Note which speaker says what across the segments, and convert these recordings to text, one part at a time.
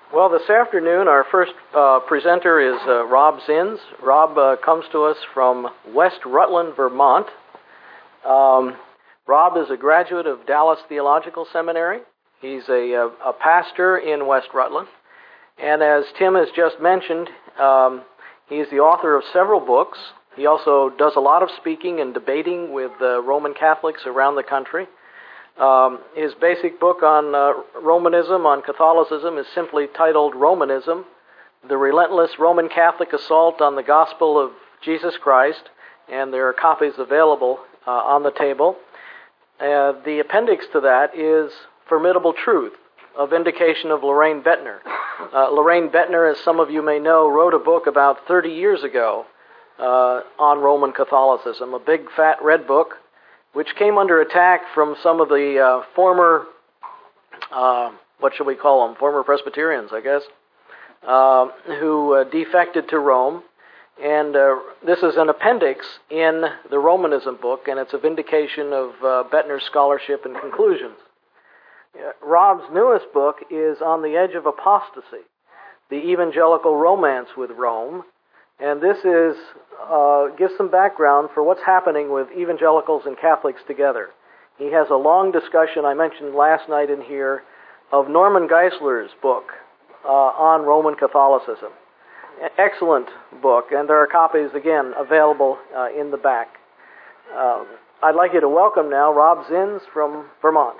Speaker 1: Well, this afternoon, our first presenter is Rob Zins. Rob comes to us from West Rutland, Vermont. Rob is a graduate of Dallas Theological Seminary. He's a pastor in West Rutland. And as Tim has just mentioned, he is the author of several books. He also does a lot of speaking and debating with Roman Catholics around the country. His basic book on Romanism, on Catholicism, is simply titled Romanism, The Relentless Roman Catholic Assault on the Gospel of Jesus Christ, and there are copies available on the table. The appendix to that is Formidable Truth, a vindication of Loraine Boettner. Loraine Boettner, as some of you may know, wrote a book about 30 years ago on Roman Catholicism, a big fat red book, which came under attack from some of the former, what shall we call them, former Presbyterians, I guess, who defected to Rome. And this is an appendix in the Romanism book, and it's a vindication of Boettner's scholarship and conclusions. Rob's newest book is On the Edge of Apostasy, the Evangelical Romance with Rome. And this is gives some background for what's happening with evangelicals and Catholics together. He has a long discussion, I mentioned last night in here, of Norman Geisler's book on Roman Catholicism. Excellent book, and there are copies, again, available in the back. I'd like you to welcome now Rob Zins from Vermont.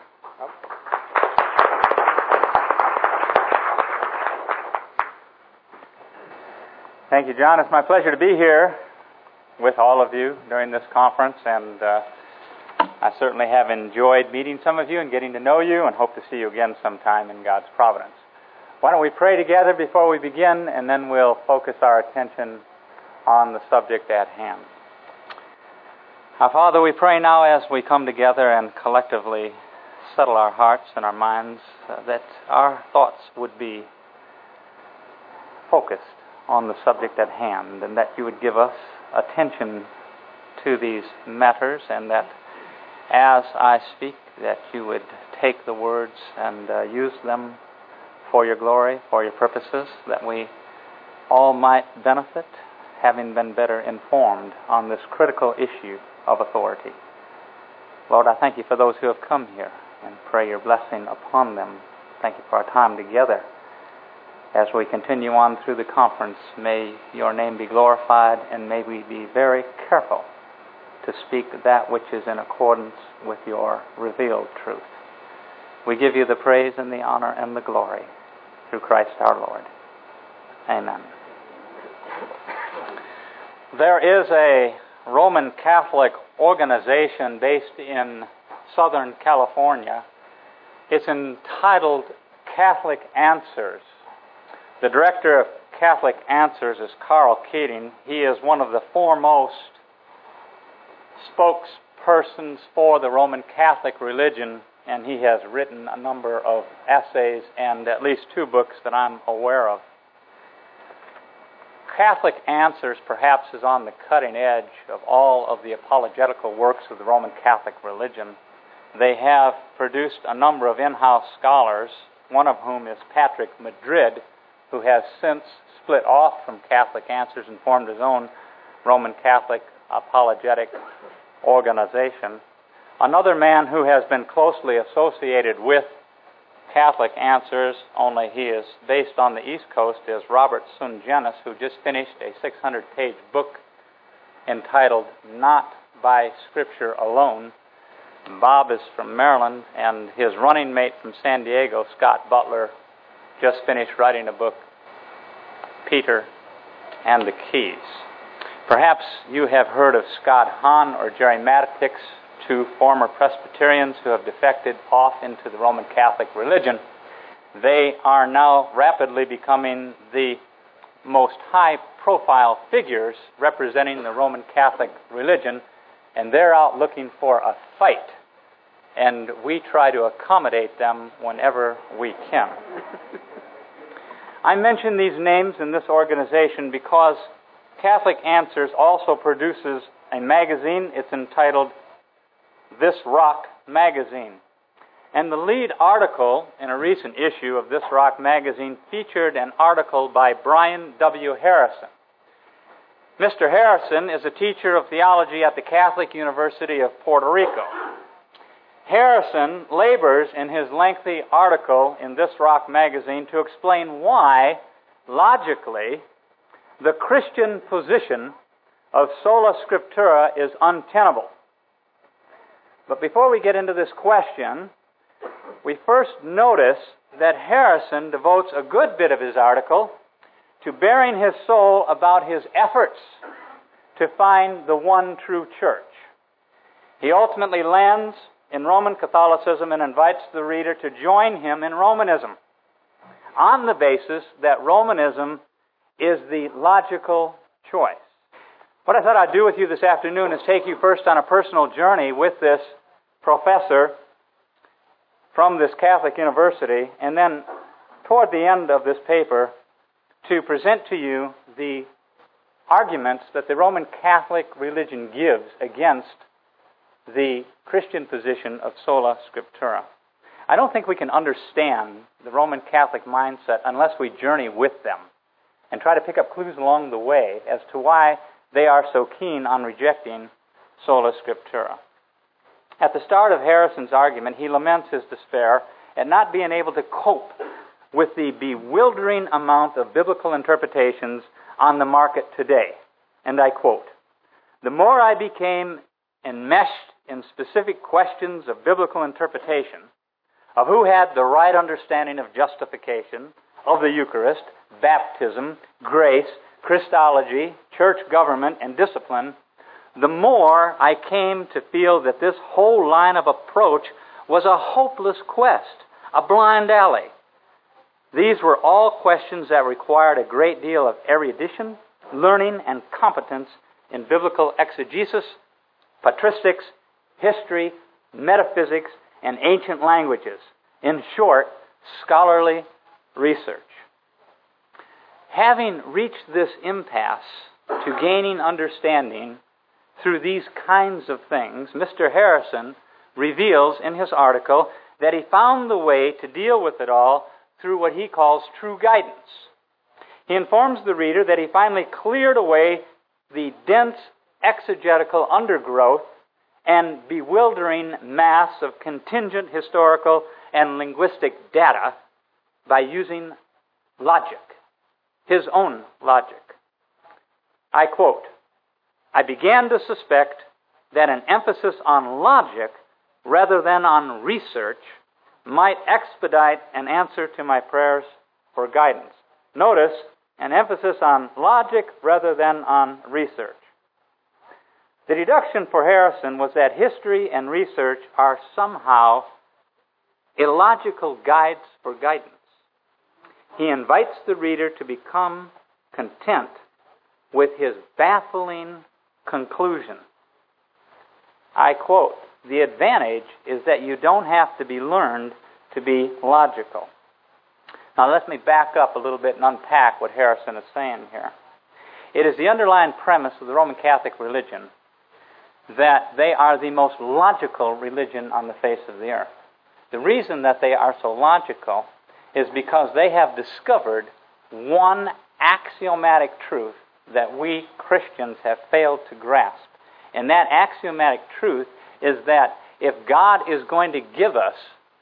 Speaker 2: Thank you, John. It's my pleasure to be here with all of you during this conference, and I certainly have enjoyed meeting some of you and getting to know you, and hope to see you again sometime in God's providence. Why don't we pray together before we begin, and then we'll focus our attention on the subject at hand. Our Father, we pray now as we come together and collectively settle our hearts and our minds that our thoughts would be focused on the subject at hand, and that you would give us attention to these matters, and that as I speak, that you would take the words and use them for your glory, for your purposes, that we all might benefit, having been better informed on this critical issue of authority. Lord, I thank you for those who have come here, and pray your blessing upon them. Thank you for our time together. As we continue on through the conference, may your name be glorified, and may we be very careful to speak that which is in accordance with your revealed truth. We give you the praise and the honor and the glory through Christ our Lord. Amen. There is a Roman Catholic organization based in Southern California. It's entitled Catholic Answers. The director of Catholic Answers is Carl Keating. He is one of the foremost spokespersons for the Roman Catholic religion, and he has written a number of essays and at least 2 books that I'm aware of. Catholic Answers perhaps is on the cutting edge of all of the apologetical works of the Roman Catholic religion. They have produced a number of in-house scholars, one of whom is Patrick Madrid, who has since split off from Catholic Answers and formed his own Roman Catholic apologetic organization. Another man who has been closely associated with Catholic Answers, only he is based on the East Coast, is Robert Sungenis, who just finished a 600-page book entitled Not by Scripture Alone. Bob is from Maryland, and his running mate from San Diego, Scott Butler, just finished writing a book, Peter and the Keys. Perhaps you have heard of Scott Hahn or Jerry Matitix, 2 former Presbyterians who have defected off into the Roman Catholic religion. They are now rapidly becoming the most high-profile figures representing the Roman Catholic religion, and they're out looking for a fight. And we try to accommodate them whenever we can. I mention these names in this organization because Catholic Answers also produces a magazine. It's entitled This Rock Magazine. And the lead article in a recent issue of This Rock magazine featured an article by Brian W. Harrison. Mr. Harrison is a teacher of theology at the Catholic University of Puerto Rico. Harrison labors in his lengthy article in This Rock magazine to explain why, logically, the Christian position of sola scriptura is untenable. But before we get into this question, we first notice that Harrison devotes a good bit of his article to bearing his soul about his efforts to find the one true church. He ultimately lands in Roman Catholicism and invites the reader to join him in Romanism on the basis that Romanism is the logical choice. What I thought I'd do with you this afternoon is take you first on a personal journey with this professor from this Catholic university, and then toward the end of this paper to present to you the arguments that the Roman Catholic religion gives against the Christian position of sola scriptura. I don't think we can understand the Roman Catholic mindset unless we journey with them and try to pick up clues along the way as to why they are so keen on rejecting sola scriptura. At the start of Harrison's argument, he laments his despair at not being able to cope with the bewildering amount of biblical interpretations on the market today. And I quote, "The more I became enmeshed in specific questions of biblical interpretation, of who had the right understanding of justification, of the Eucharist, baptism, grace, Christology, church government, and discipline, the more I came to feel that this whole line of approach was a hopeless quest, a blind alley. These were all questions that required a great deal of erudition, learning, and competence in biblical exegesis, patristics, history, metaphysics, and ancient languages. In short, scholarly research." Having reached this impasse to gaining understanding through these kinds of things, Mr. Harrison reveals in his article that he found the way to deal with it all through what he calls true guidance. He informs the reader that he finally cleared away the dense exegetical undergrowth and bewildering mass of contingent historical and linguistic data by using logic, his own logic. I quote, "I began to suspect that an emphasis on logic rather than on research might expedite an answer to my prayers for guidance." Notice, an emphasis on logic rather than on research. The deduction for Harrison was that history and research are somehow illogical guides for guidance. He invites the reader to become content with his baffling conclusion. I quote, "The advantage is that you don't have to be learned to be logical." Now let me back up a little bit and unpack what Harrison is saying here. It is the underlying premise of the Roman Catholic religion that they are the most logical religion on the face of the earth. The reason that they are so logical is because they have discovered one axiomatic truth that we Christians have failed to grasp. And that axiomatic truth is that if God is going to give us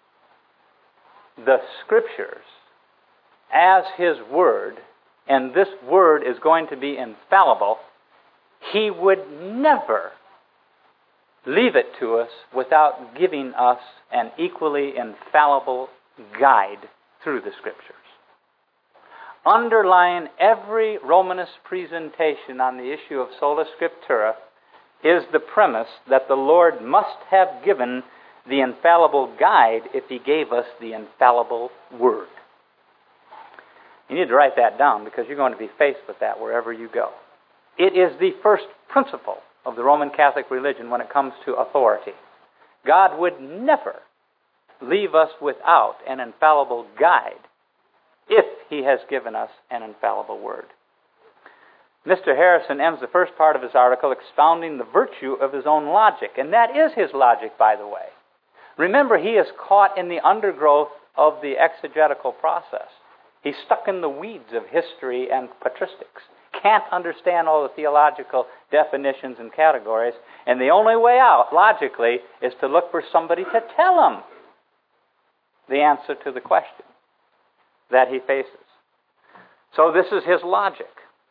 Speaker 2: the Scriptures as His Word, and this Word is going to be infallible, He would never leave it to us without giving us an equally infallible guide through the Scriptures. Underlying every Romanist presentation on the issue of sola scriptura is the premise that the Lord must have given the infallible guide if He gave us the infallible Word. You need to write that down because you're going to be faced with that wherever you go. It is the first principle of the Roman Catholic religion when it comes to authority. God would never leave us without an infallible guide if He has given us an infallible Word. Mr. Harrison ends the first part of his article expounding the virtue of his own logic, and that is his logic, by the way. Remember, he is caught in the undergrowth of the exegetical process. He's stuck in the weeds of history and patristics. Can't understand all the theological definitions and categories, and the only way out, logically, is to look for somebody to tell him the answer to the question that he faces. So this is his logic.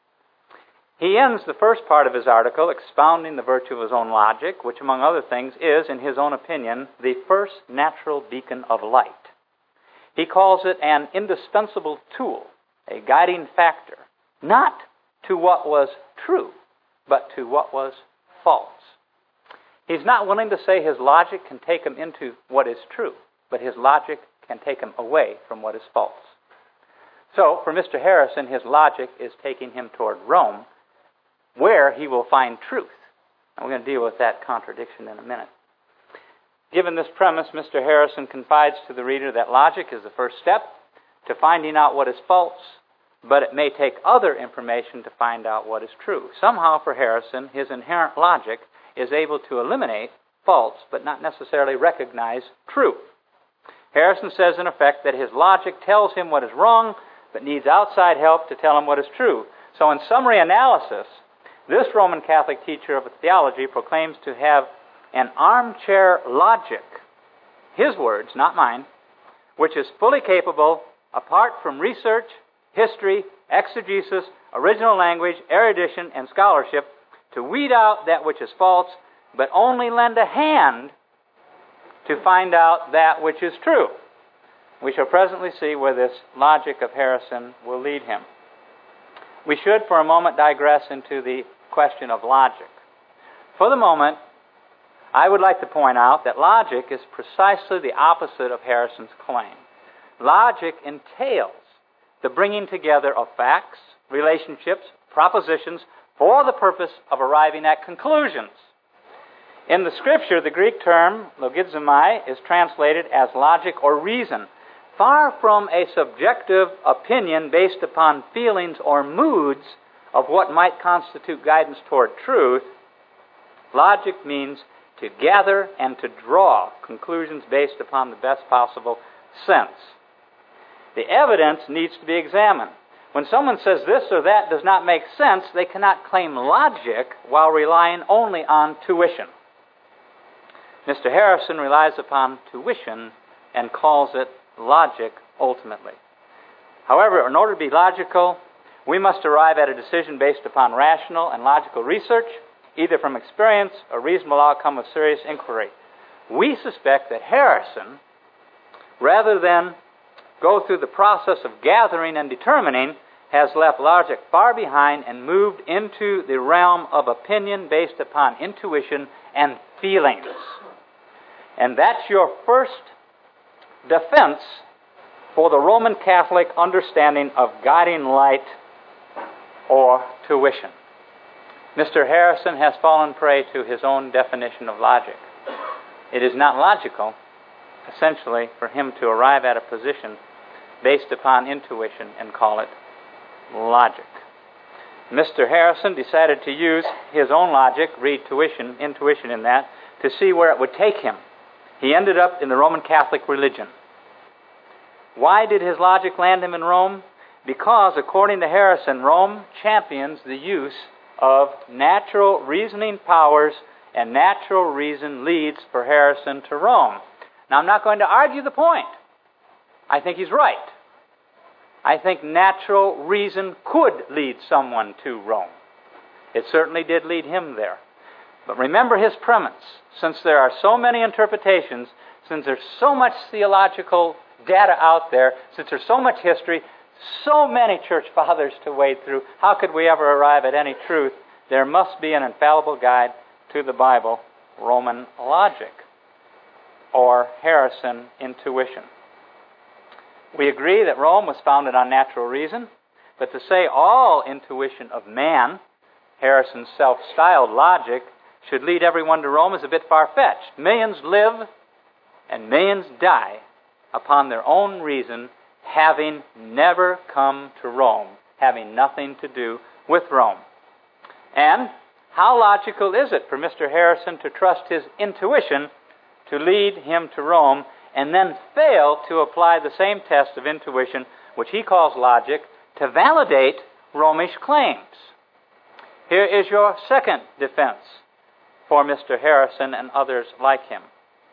Speaker 2: He ends the first part of his article expounding the virtue of his own logic, which, among other things, is, in his own opinion, the first natural beacon of light. He calls it an indispensable tool, a guiding factor, not to what was true, but to what was false. He's not willing to say his logic can take him into what is true, but his logic can take him away from what is false. So, for Mr. Harrison, his logic is taking him toward Rome, where he will find truth. And we're going to deal with that contradiction in a minute. Given this premise, Mr. Harrison confides to the reader that logic is the first step to finding out what is false, but it may take other information to find out what is true. Somehow, for Harrison, his inherent logic is able to eliminate false, but not necessarily recognize true. Harrison says, in effect, that his logic tells him what is wrong, but needs outside help to tell him what is true. So in summary analysis, this Roman Catholic teacher of theology proclaims to have an armchair logic, his words, not mine, which is fully capable, apart from research, history, exegesis, original language, erudition, and scholarship, to weed out that which is false, but only lend a hand to find out that which is true. We shall presently see where this logic of Harrison will lead him. We should, for a moment, digress into the question of logic. For the moment, I would like to point out that logic is precisely the opposite of Harrison's claim. Logic entails the bringing together of facts, relationships, propositions, for the purpose of arriving at conclusions. In the Scripture, the Greek term logizomai is translated as logic or reason. Far from a subjective opinion based upon feelings or moods of what might constitute guidance toward truth, logic means to gather and to draw conclusions based upon the best possible sense. The evidence needs to be examined. When someone says this or that does not make sense, they cannot claim logic while relying only on tuition. Mr. Harrison relies upon tuition and calls it logic ultimately. However, in order to be logical, we must arrive at a decision based upon rational and logical research, either from experience or reasonable outcome of serious inquiry. We suspect that Harrison, rather than go through the process of gathering and determining, has left logic far behind and moved into the realm of opinion based upon intuition and feelings. And that's your first defense for the Roman Catholic understanding of guiding light or tuition. Mr. Harrison has fallen prey to his own definition of logic. It is not logical, essentially, for him to arrive at a position based upon intuition and call it logic. Mr. Harrison decided to use his own logic, read intuition in that, to see where it would take him. He ended up in the Roman Catholic religion. Why did his logic land him in Rome? Because, according to Harrison, Rome champions the use of natural reasoning powers, and natural reason leads for Harrison to Rome. Now, I'm not going to argue the point. I think he's right. I think natural reason could lead someone to Rome. It certainly did lead him there. But remember his premise. Since there are so many interpretations, since there's so much theological data out there, since there's so much history, so many church fathers to wade through, how could we ever arrive at any truth? There must be an infallible guide to the Bible, Roman logic, or Harrison intuition. We agree that Rome was founded on natural reason, but to say all intuition of man, Harrison's self-styled logic, should lead everyone to Rome is a bit far-fetched. Millions live and millions die upon their own reason, having never come to Rome, having nothing to do with Rome. And how logical is it for Mr. Harrison to trust his intuition to lead him to Rome, and then fail to apply the same test of intuition, which he calls logic, to validate Romish claims. Here is your second defense for Mr. Harrison and others like him.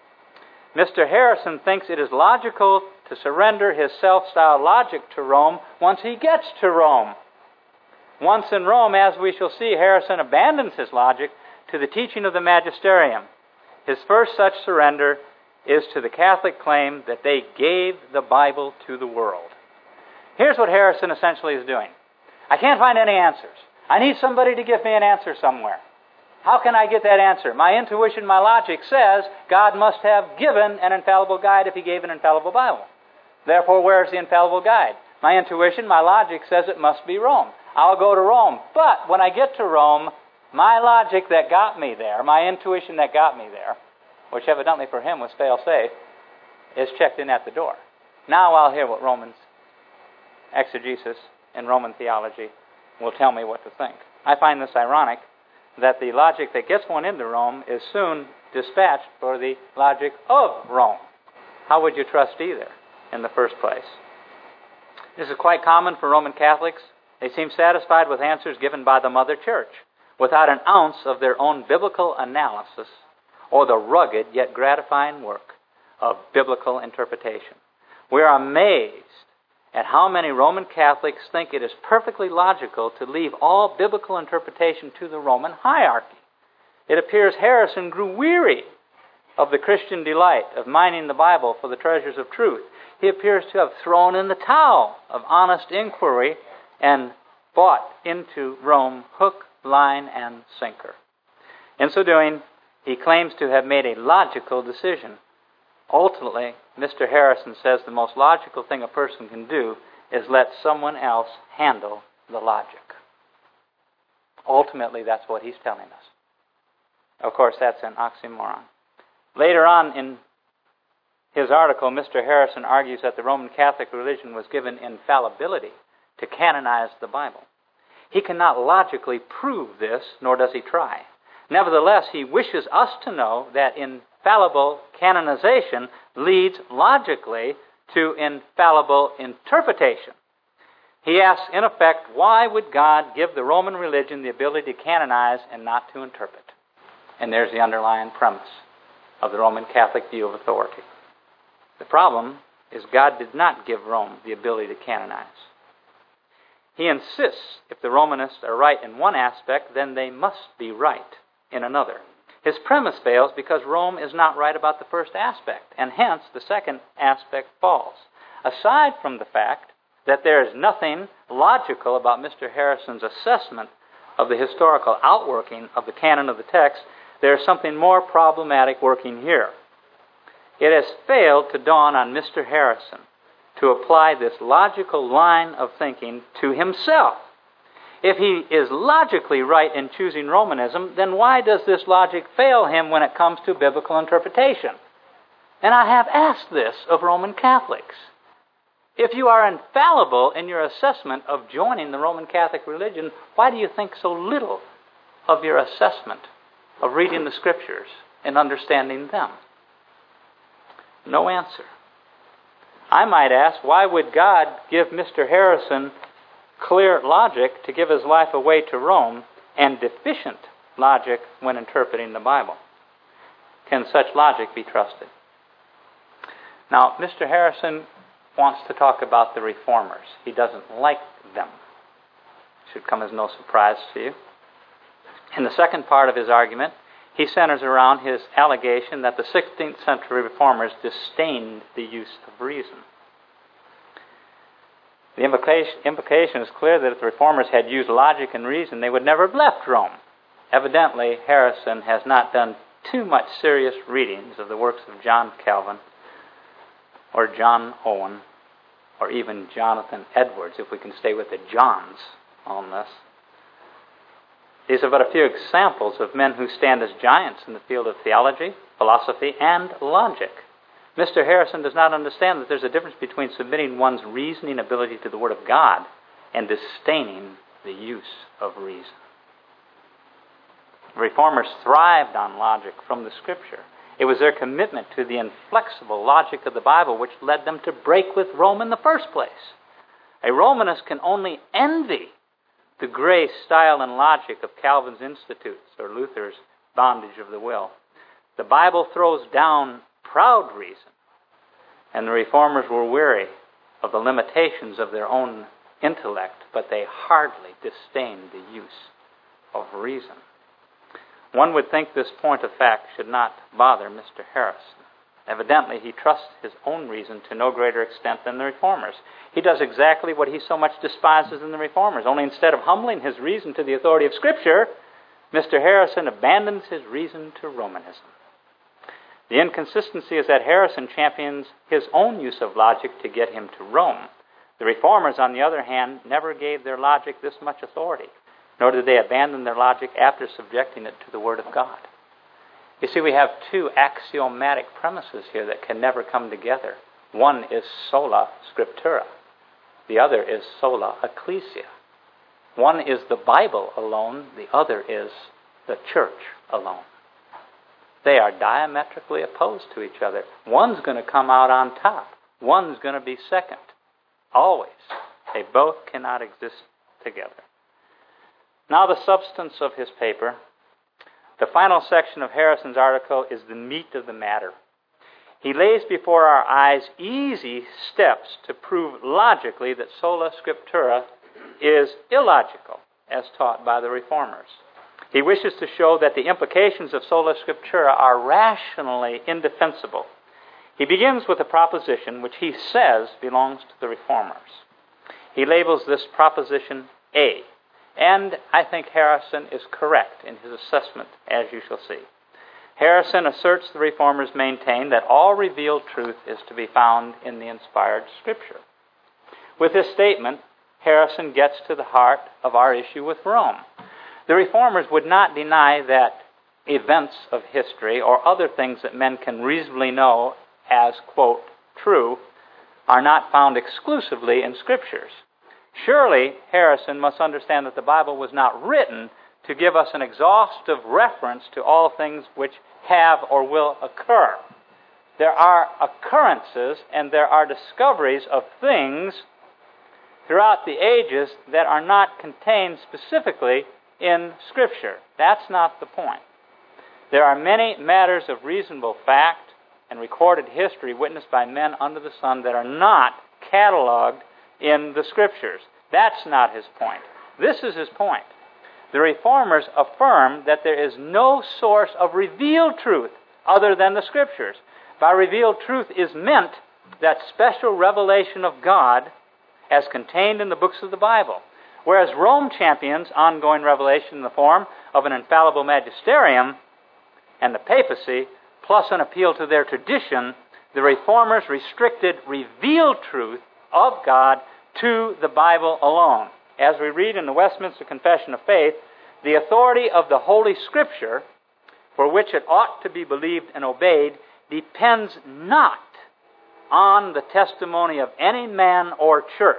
Speaker 2: Mr. Harrison thinks it is logical to surrender his self-styled logic to Rome once he gets to Rome. Once in Rome, as we shall see, Harrison abandons his logic to the teaching of the magisterium. His first such surrender is to the Catholic claim that they gave the Bible to the world. Here's what Harrison essentially is doing. I can't find any answers. I need somebody to give me an answer somewhere. How can I get that answer? My intuition, my logic says God must have given an infallible guide if he gave an infallible Bible. Therefore, where's the infallible guide? My intuition, my logic says it must be Rome. I'll go to Rome. But when I get to Rome, my logic that got me there, my intuition that got me there, which evidently for him was fail-safe, is checked in at the door. Now I'll hear what Romans exegesis and Roman theology will tell me what to think. I find this ironic that the logic that gets one into Rome is soon dispatched for the logic of Rome. How would you trust either in the first place? This is quite common for Roman Catholics. They seem satisfied with answers given by the Mother Church, without an ounce of their own biblical analysis or the rugged yet gratifying work of biblical interpretation. We are amazed at how many Roman Catholics think it is perfectly logical to leave all biblical interpretation to the Roman hierarchy. It appears Harrison grew weary of the Christian delight of mining the Bible for the treasures of truth. He appears to have thrown in the towel of honest inquiry and bought into Rome hook, line, and sinker. In so doing, he claims to have made a logical decision. Ultimately, Mr. Harrison says the most logical thing a person can do is let someone else handle the logic. Ultimately, that's what he's telling us. Of course, that's an oxymoron. Later on in his article, Mr. Harrison argues that the Roman Catholic religion was given infallibility to canonize the Bible. He cannot logically prove this, nor does he try. Nevertheless, he wishes us to know that infallible canonization leads logically to infallible interpretation. He asks, in effect, why would God give the Roman religion the ability to canonize and not to interpret? And there's the underlying premise of the Roman Catholic view of authority. The problem is God did not give Rome the ability to canonize. He insists if the Romanists are right in one aspect, then they must be right in another. His premise fails because Rome is not right about the first aspect, and hence the second aspect falls. Aside from the fact that there is nothing logical about Mr. Harrison's assessment of the historical outworking of the canon of the text, there is something more problematic working here. It has failed to dawn on Mr. Harrison to apply this logical line of thinking to himself. If he is logically right in choosing Romanism, then why does this logic fail him when it comes to biblical interpretation? And I have asked this of Roman Catholics. If you are infallible in your assessment of joining the Roman Catholic religion, why do you think so little of your assessment of reading the Scriptures and understanding them? No answer. I might ask, why would God give Mr. Harrison clear logic to give his life away to Rome and deficient logic when interpreting the Bible? Can such logic be trusted? Now, Mr. Harrison wants to talk about the reformers. He doesn't like them. Should come as no surprise to you. In the second part of his argument, he centers around his allegation that the 16th century reformers disdained the use of reason. The implication is clear that if the reformers had used logic and reason, they would never have left Rome. Evidently, Harrison has not done too much serious readings of the works of John Calvin or John Owen or even Jonathan Edwards, if we can stay with the Johns on this. These are but a few examples of men who stand as giants in the field of theology, philosophy, and logic. Mr. Harrison does not understand that there's a difference between submitting one's reasoning ability to the Word of God and disdaining the use of reason. Reformers thrived on logic from the Scripture It was their commitment to the inflexible logic of the Bible which led them to break with Rome in the first place. A Romanist can only envy the gray style and logic of Calvin's Institutes or Luther's bondage of the will. The Bible throws down proud reason, and the Reformers were weary of the limitations of their own intellect, but they hardly disdained the use of reason. One would think this point of fact should not bother Mr. Harrison. Evidently, he trusts his own reason to no greater extent than the Reformers. He does exactly what he so much despises in the Reformers, only instead of humbling his reason to the authority of Scripture, Mr. Harrison abandons his reason to Romanism. The inconsistency is that Harrison champions his own use of logic to get him to Rome. The Reformers, on the other hand, never gave their logic this much authority, nor did they abandon their logic after subjecting it to the Word of God. You see, we have two axiomatic premises here that can never come together. One is sola scriptura. The other is sola ecclesia. One is the Bible alone. The other is the church alone. They are diametrically opposed to each other. One's going to come out on top. One's going to be second. Always. They both cannot exist together. Now the substance of his paper. The final section of Harrison's article is the meat of the matter. He lays before our eyes easy steps to prove logically that sola scriptura is illogical, as taught by the Reformers. He wishes to show that the implications of sola scriptura are rationally indefensible. He begins with a proposition which he says belongs to the Reformers. He labels this proposition A. And I think Harrison is correct in his assessment, as you shall see. Harrison asserts the Reformers maintain that all revealed truth is to be found in the inspired Scripture. With this statement, Harrison gets to the heart of our issue with Rome. The Reformers would not deny that events of history or other things that men can reasonably know as, quote, true, are not found exclusively in Scriptures. Surely, Harrison must understand that the Bible was not written to give us an exhaustive reference to all things which have or will occur. There are occurrences and there are discoveries of things throughout the ages that are not contained specifically in Scripture. That's not the point. There are many matters of reasonable fact and recorded history witnessed by men under the sun that are not cataloged in the Scriptures. That's not his point. This is his point. The Reformers affirm that there is no source of revealed truth other than the Scriptures. By revealed truth is meant that special revelation of God as contained in the books of the Bible. Whereas Rome champions ongoing revelation in the form of an infallible magisterium and the papacy, plus an appeal to their tradition, the Reformers restricted revealed truth of God to the Bible alone. As we read in the Westminster Confession of Faith, the authority of the Holy Scripture, for which it ought to be believed and obeyed, depends not on the testimony of any man or church,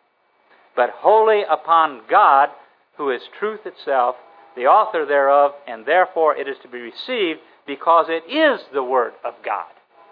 Speaker 2: but wholly upon God, who is truth itself, the author thereof, and therefore it is to be received because it is the Word of God.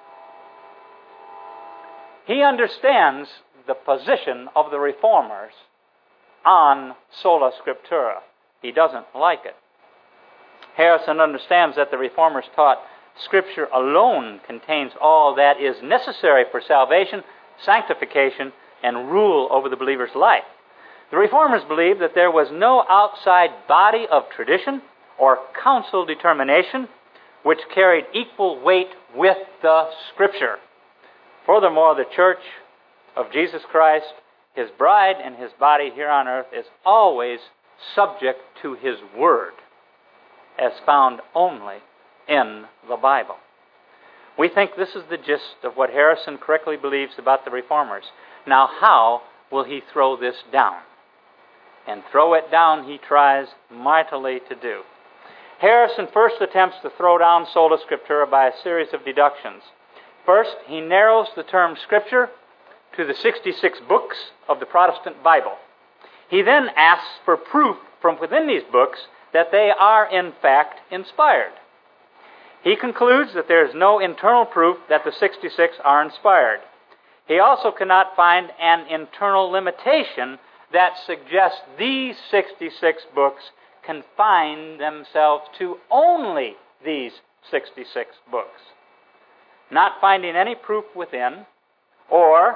Speaker 2: He understands the position of the Reformers on sola scriptura. He doesn't like it. Harrison understands that the Reformers taught Scripture alone contains all that is necessary for salvation, sanctification, and rule over the believer's life. The Reformers believed that there was no outside body of tradition or council determination which carried equal weight with the Scripture. Furthermore, the Church of Jesus Christ, His bride and His body here on earth, is always subject to His Word, as found only in the Bible. We think this is the gist of what Harrison correctly believes about the Reformers. Now, how will he throw this down? And throw it down he tries mightily to do. Harrison first attempts to throw down sola scriptura by a series of deductions. First, he narrows the term Scripture to the 66 books of the Protestant Bible. He then asks for proof from within these books that they are in fact inspired. He concludes that there is no internal proof that the 66 are inspired. He also cannot find an internal limitation that suggests these 66 books confine themselves to only these 66 books. Not finding any proof within or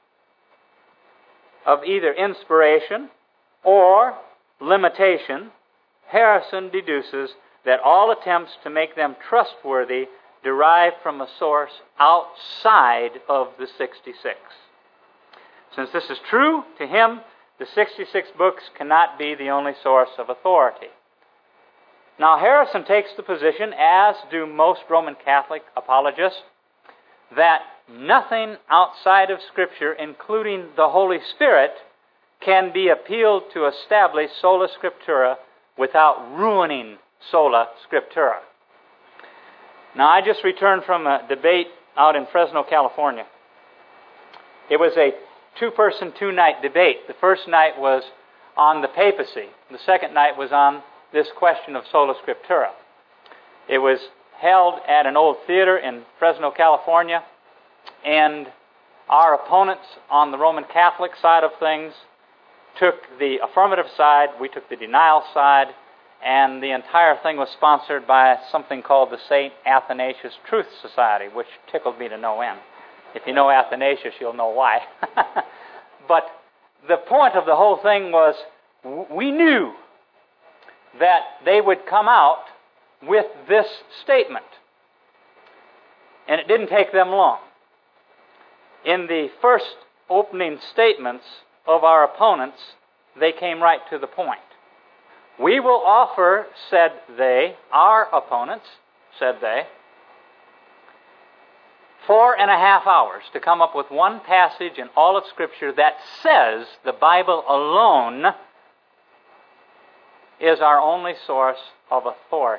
Speaker 2: of either inspiration or limitation, Harrison deduces that all attempts to make them trustworthy derive from a source outside of the 66. Since this is true, to him, the 66 books cannot be the only source of authority. Now, Harrison takes the position, as do most Roman Catholic apologists, that nothing outside of Scripture, including the Holy Spirit, can be appealed to establish sola scriptura without ruining sola scriptura. Now, I just returned from a debate out in Fresno, California. It was a two-person, two-night debate. The first night was on the papacy. The second night was on this question of sola scriptura. It was held at an old theater in Fresno, California, and our opponents on the Roman Catholic side of things took the affirmative side, we took the denial side, and the entire thing was sponsored by something called the St. Athanasius Truth Society, which tickled me to no end. If you know Athanasius, you'll know why. But the point of the whole thing was, we knew that they would come out with this statement. And it didn't take them long. In the first opening statements of our opponents, they came right to the point. We will offer, said they, our opponents, said they, 4.5 hours to come up with one passage in all of Scripture that says the Bible alone is our only source of authority.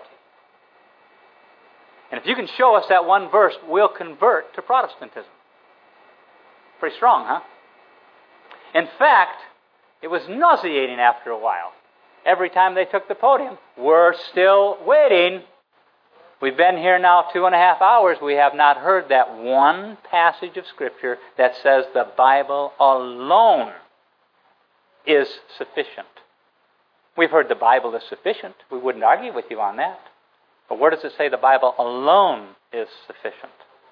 Speaker 2: And if you can show us that one verse, we'll convert to Protestantism. Pretty strong, huh? In fact, it was nauseating after a while. Every time they took the podium, we're still waiting. We've been here now 2.5 hours. We have not heard that one passage of Scripture that says the Bible alone is sufficient. We've heard the Bible is sufficient. We wouldn't argue with you on that. But where does it say the Bible alone is sufficient?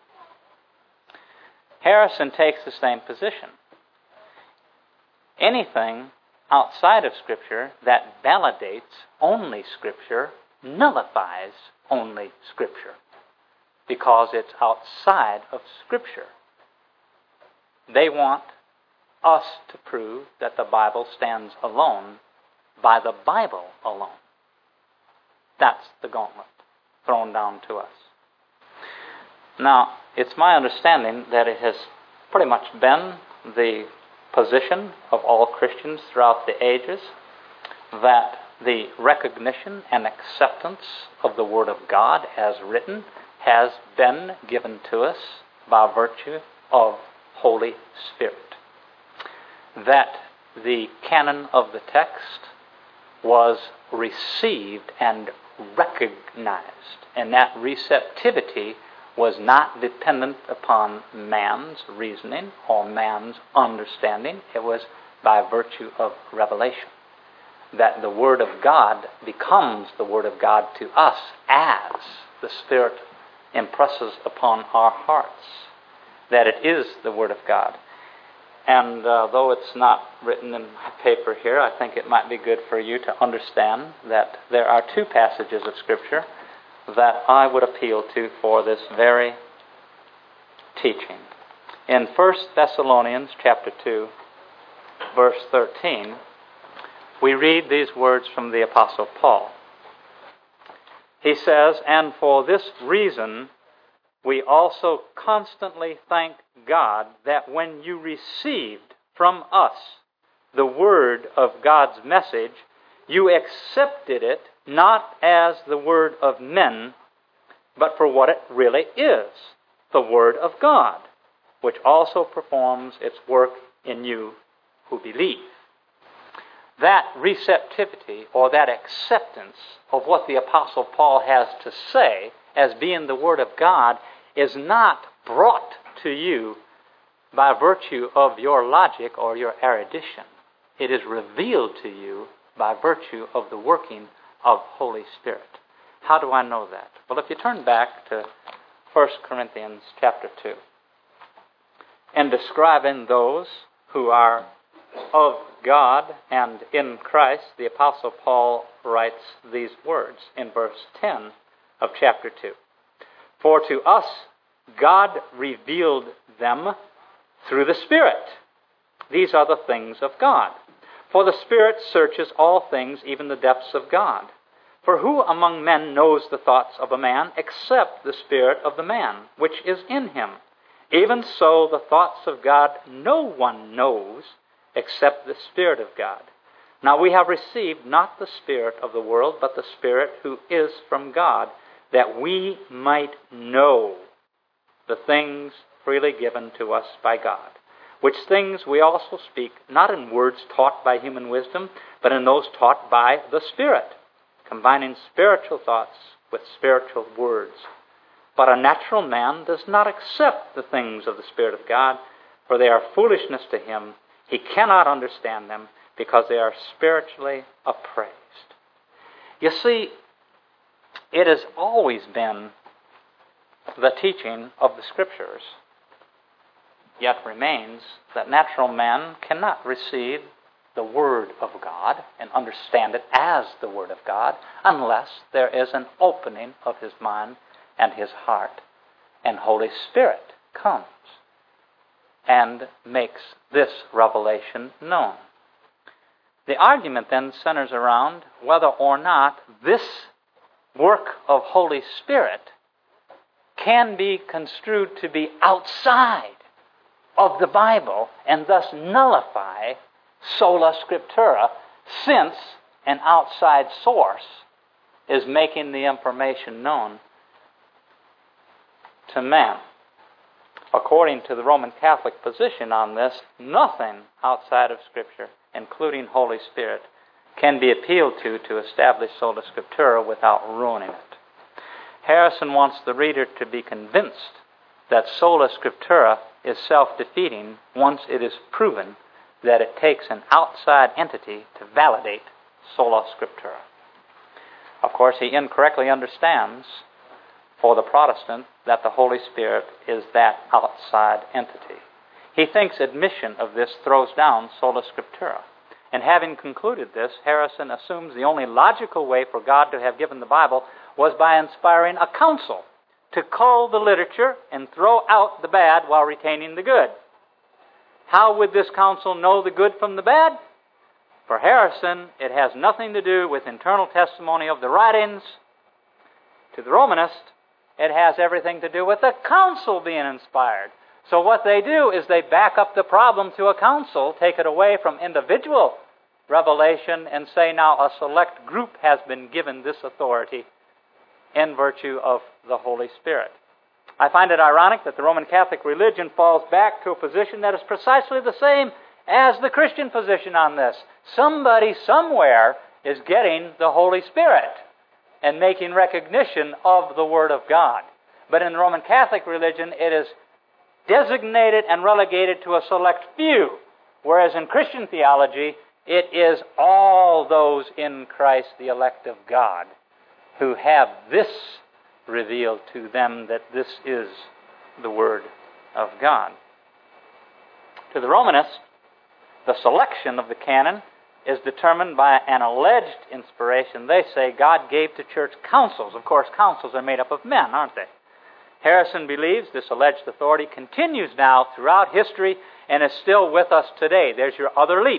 Speaker 2: Harrison takes the same position. Anything outside of Scripture that validates only Scripture nullifies only Scripture because it's outside of Scripture. They want us to prove that the Bible stands alone by the Bible alone. That's the gauntlet thrown down to us. Now, it's my understanding that it has pretty much been the position of all Christians throughout the ages that the recognition and acceptance of the Word of God as written has been given to us by virtue of Holy Spirit. That the canon of the text was received and recognized, and that receptivity was not dependent upon man's reasoning or man's understanding. It was by virtue of revelation. That the Word of God becomes the Word of God to us as the Spirit impresses upon our hearts. That it is the Word of God. And though it's not written in my paper here, I think it might be good for you to understand that there are two passages of Scripture that I would appeal to for this very teaching. In 1 Thessalonians chapter 2, verse 13, we read these words from the Apostle Paul. He says, "And for this reason we also constantly thank God that when you received from us the word of God's message, you accepted it not as the word of men, but for what it really is, the Word of God, which also performs its work in you who believe." That receptivity or that acceptance of what the Apostle Paul has to say as being the Word of God is not brought to you by virtue of your logic or your erudition. It is revealed to you by virtue of the working of Holy Spirit. How do I know that? Well, if you turn back to 1 Corinthians chapter 2, in describing those who are of God and in Christ, the Apostle Paul writes these words in verse 10 of chapter 2. For to us God revealed them through the Spirit. These are the things of God. For the Spirit searches all things, even the depths of God. For who among men knows the thoughts of a man except the spirit of the man, which is in him? Even so, the thoughts of God no one knows except the Spirit of God. Now we have received not the spirit of the world, but the Spirit who is from God, that we might know the things freely given to us by God, which things we also speak, not in words taught by human wisdom, but in those taught by the Spirit, combining spiritual thoughts with spiritual words. But a natural man does not accept the things of the Spirit of God, for they are foolishness to him. He cannot understand them, because they are spiritually appraised. You see, it has always been the teaching of the Scriptures, yet remains that natural man cannot receive the Word of God and understand it as the Word of God unless there is an opening of his mind and his heart, and Holy Spirit comes and makes this revelation known. The argument then centers around whether or not this work of Holy Spirit can be construed to be outside of the Bible and thus nullify sola scriptura, since an outside source is making the information known to man. According to the Roman Catholic position on this, nothing outside of Scripture, including Holy Spirit, can be appealed to establish sola scriptura without ruining it. Harrison wants the reader to be convinced that sola scriptura is self-defeating once it is proven that it takes an outside entity to validate sola scriptura. Of course, he incorrectly understands, for the Protestant, that the Holy Spirit is that outside entity. He thinks admission of this throws down sola scriptura. And having concluded this, Harrison assumes the only logical way for God to have given the Bible was by inspiring a council to cull the literature and throw out the bad while retaining the good. How would this council know the good from the bad? For Harrison, it has nothing to do with internal testimony of the writings. To the Romanist, it has everything to do with the council being inspired. So what they do is they back up the problem to a council, take it away from individual revelation, and say now a select group has been given this authority in virtue of the Holy Spirit. I find it ironic that the Roman Catholic religion falls back to a position that is precisely the same as the Christian position on this. Somebody somewhere is getting the Holy Spirit and making recognition of the Word of God. But in the Roman Catholic religion, it is designated and relegated to a select few, whereas in Christian theology, it is all those in Christ, the elect of God, who have this revealed to them, that this is the Word of God. To the Romanist, the selection of the canon is determined by an alleged inspiration they say God gave to church councils. Of course, councils are made up of men, aren't they? Harrison believes this alleged authority continues now throughout history and is still with us today. There's your other leap.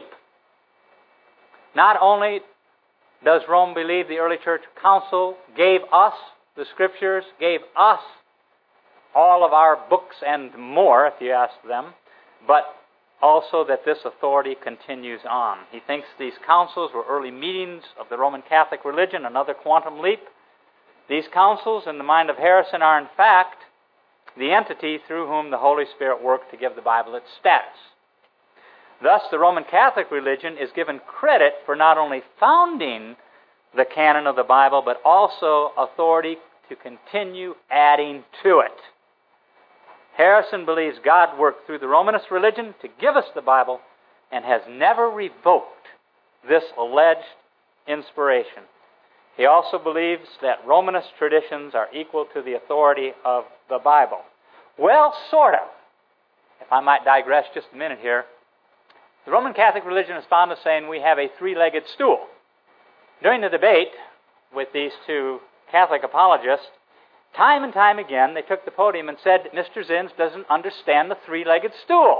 Speaker 2: Not only does Rome believe the early church council gave us the Scriptures, gave us all of our books and more, if you ask them, but also that this authority continues on. He thinks these councils were early meetings of the Roman Catholic religion, another quantum leap. These councils, in the mind of Harrison, are in fact the entity through whom the Holy Spirit worked to give the Bible its status. Thus, the Roman Catholic religion is given credit for not only founding the canon of the Bible, but also authority to continue adding to it. Harrison believes God worked through the Romanist religion to give us the Bible and has never revoked this alleged inspiration. He also believes that Romanist traditions are equal to the authority of the Bible. Well, sort of. If I might digress just a minute here, the Roman Catholic religion is fond of saying we have a three-legged stool. During the debate with these two Catholic apologists, time and time again, they took the podium and said that Mr. Zins doesn't understand the three-legged stool.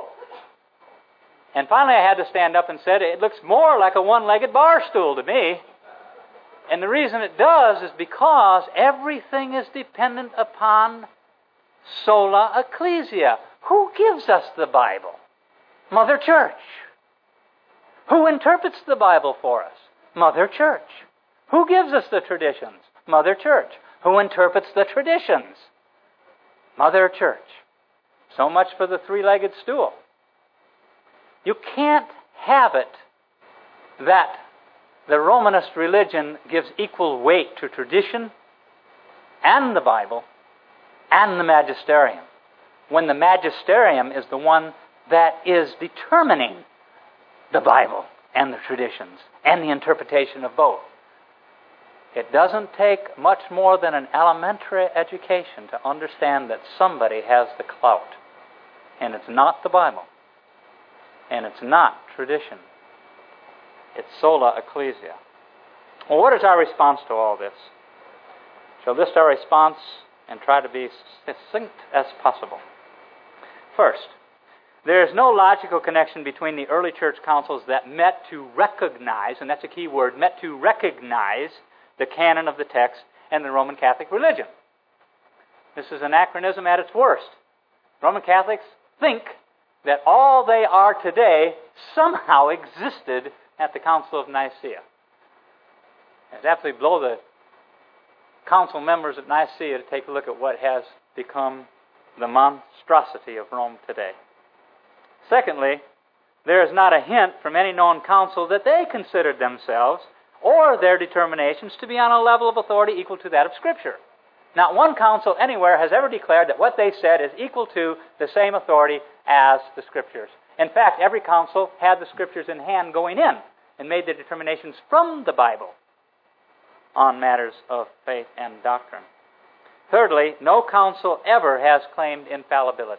Speaker 2: And finally I had to stand up and said, it looks more like a one-legged bar stool to me. And the reason it does is because everything is dependent upon sola ecclesia. Who gives us the Bible? Mother Church. Who interprets the Bible for us? Mother Church. Who gives us the traditions? Mother Church. Who interprets the traditions? Mother Church. So much for the three-legged stool. You can't have it that the Romanist religion gives equal weight to tradition and the Bible and the magisterium, when the magisterium is the one that is determining the Bible and the traditions and the interpretation of both. It doesn't take much more than an elementary education to understand that somebody has the clout. And it's not the Bible. And it's not tradition. It's sola ecclesia. Well, what is our response to all this? Shall list our response and try to be succinct as possible. First, there is no logical connection between the early church councils that met to recognize, and that's a key word, met to recognize the canon of the text and the Roman Catholic religion. This is anachronism at its worst. Roman Catholics think that all they are today somehow existed at the Council of Nicaea. It's absolutely blow the council members at Nicaea to take a look at what has become the monstrosity of Rome today. Secondly, there is not a hint from any known council that they considered themselves or their determinations to be on a level of authority equal to that of Scripture. Not one council anywhere has ever declared that what they said is equal to the same authority as the Scriptures. In fact, every council had the Scriptures in hand going in and made their determinations from the Bible on matters of faith and doctrine. Thirdly, no council ever has claimed infallibility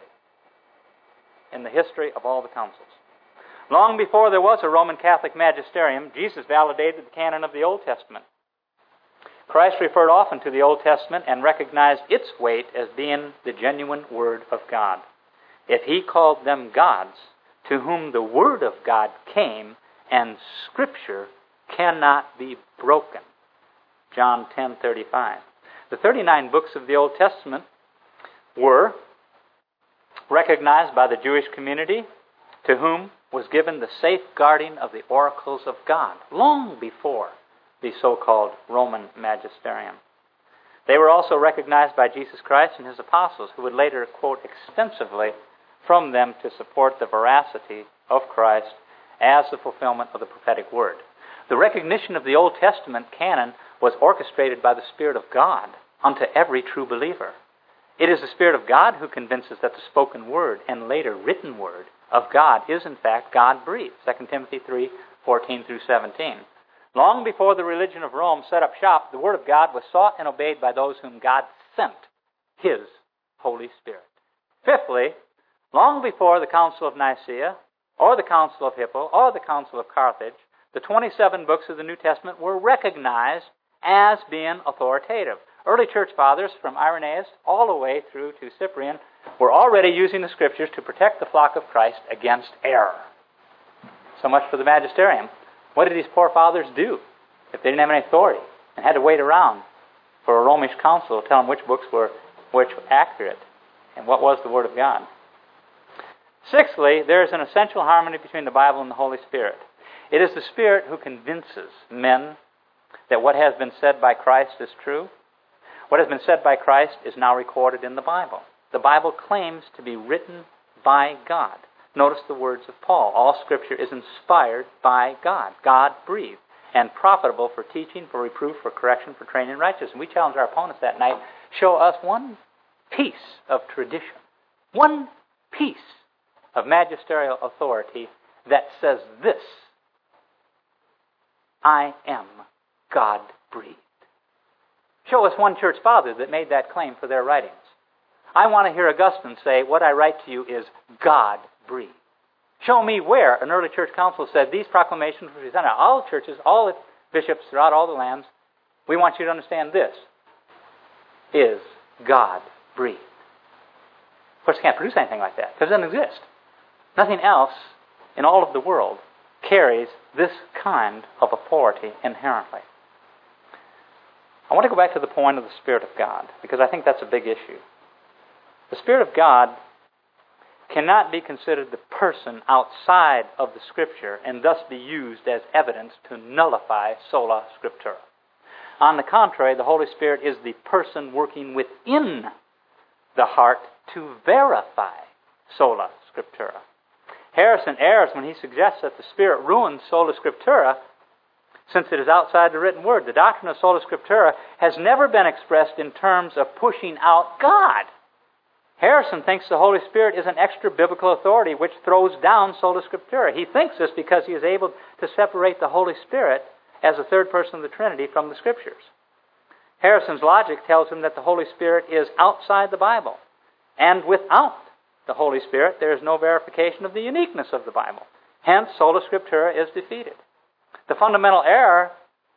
Speaker 2: in the history of all the councils. Long before there was a Roman Catholic magisterium, Jesus validated the canon of the Old Testament. Christ referred often to the Old Testament and recognized its weight as being the genuine Word of God. If he called them gods, to whom the Word of God came, and Scripture cannot be broken. John 10:35. The 39 books of the Old Testament were recognized by the Jewish community, to whom was given the safeguarding of the oracles of God, long before the so-called Roman magisterium. They were also recognized by Jesus Christ and his apostles, who would later quote extensively from them to support the veracity of Christ as the fulfillment of the prophetic word. The recognition of the Old Testament canon was orchestrated by the Spirit of God unto every true believer. It is the Spirit of God who convinces that the spoken word and later written word of God is in fact God-breathed. 2 Timothy 3:14 through 17. Long before the religion of Rome set up shop, the Word of God was sought and obeyed by those whom God sent, His Holy Spirit. Fifthly, long before the Council of Nicaea, or the Council of Hippo, or the Council of Carthage, the 27 books of the New Testament were recognized as being authoritative. Early church fathers, from Irenaeus all the way through to Cyprian, were already using the Scriptures to protect the flock of Christ against error. So much for the magisterium. What did these poor fathers do if they didn't have any authority and had to wait around for a Romish council to tell them which books were accurate and what was the Word of God? Sixthly, there is an essential harmony between the Bible and the Holy Spirit. It is the Spirit who convinces men that what has been said by Christ is true. What has been said by Christ is now recorded in the Bible. The Bible claims to be written by God. Notice the words of Paul. All Scripture is inspired by God. God breathed. and profitable for teaching, for reproof, for correction, for training in righteousness. And we challenged our opponents that night, show us one piece of tradition, one piece of magisterial authority that says this: I am God-breathed. Show us one church father that made that claim for their writings. I want to hear Augustine say, what I write to you is God-breathed. Show me where an early church council said these proclamations were presented to all churches, all the bishops throughout all the lands. We want you to understand this is God-breathed. Of course, you can't produce anything like that because it doesn't exist. Nothing else in all of the world carries this kind of authority inherently. I want to go back to the point of the Spirit of God because I think that's a big issue. The Spirit of God cannot be considered the person outside of the Scripture and thus be used as evidence to nullify sola scriptura. On the contrary, the Holy Spirit is the person working within the heart to verify sola scriptura. Harrison errs when he suggests that the Spirit ruins sola scriptura since it is outside the written word. The doctrine of sola scriptura has never been expressed in terms of pushing out God. Harrison thinks the Holy Spirit is an extra biblical authority which throws down sola scriptura. He thinks this because he is able to separate the Holy Spirit as a third person of the Trinity from the Scriptures. Harrison's logic tells him that the Holy Spirit is outside the Bible, and without the Holy Spirit there is no verification of the uniqueness of the Bible. Hence, sola scriptura is defeated. The fundamental error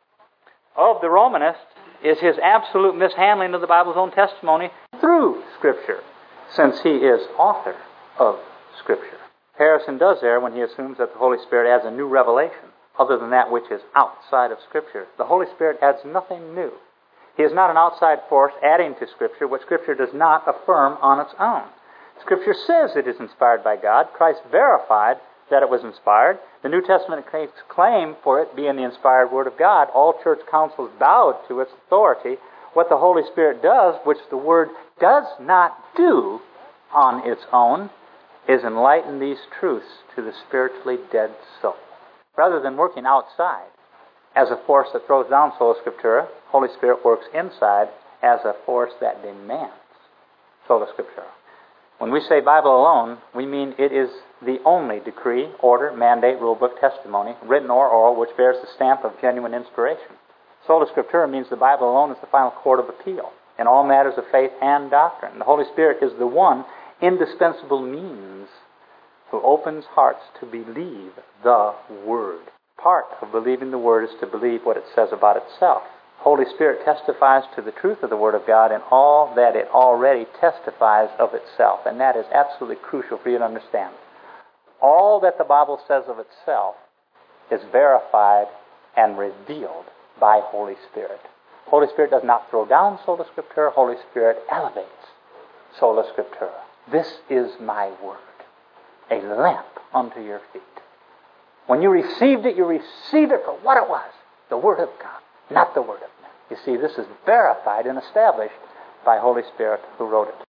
Speaker 2: of the Romanist is his absolute mishandling of the Bible's own testimony through Scripture, since he is author of Scripture. Harrison does err when he assumes that the Holy Spirit adds a new revelation other than that which is outside of Scripture. The Holy Spirit adds nothing new. He is not an outside force adding to Scripture what Scripture does not affirm on its own. Scripture says it is inspired by God. Christ verified that it was inspired. The New Testament claim for it being the inspired Word of God. All church councils bowed to its authority. What the Holy Spirit does, which the Word does not do on its own, is enlighten these truths to the spiritually dead soul. Rather than working outside as a force that throws down sola scriptura, Holy Spirit works inside as a force that demands sola scriptura. When we say Bible alone, we mean it is the only decree, order, mandate, rulebook, testimony, written or oral, which bears the stamp of genuine inspiration. Sola scriptura means the Bible alone is the final court of appeal in all matters of faith and doctrine. The Holy Spirit is the one indispensable means who opens hearts to believe the Word. Part of believing the Word is to believe what it says about itself. Holy Spirit testifies to the truth of the Word of God in all that it already testifies of itself, and that is absolutely crucial for you to understand. All that the Bible says of itself is verified and revealed by Holy Spirit. Holy Spirit does not throw down sola scriptura. Holy Spirit elevates sola scriptura. This is my Word, a lamp unto your feet. When you received it, you received it for what it was, the Word of God, not the Word of man. You see, this is verified and established by Holy Spirit who wrote it.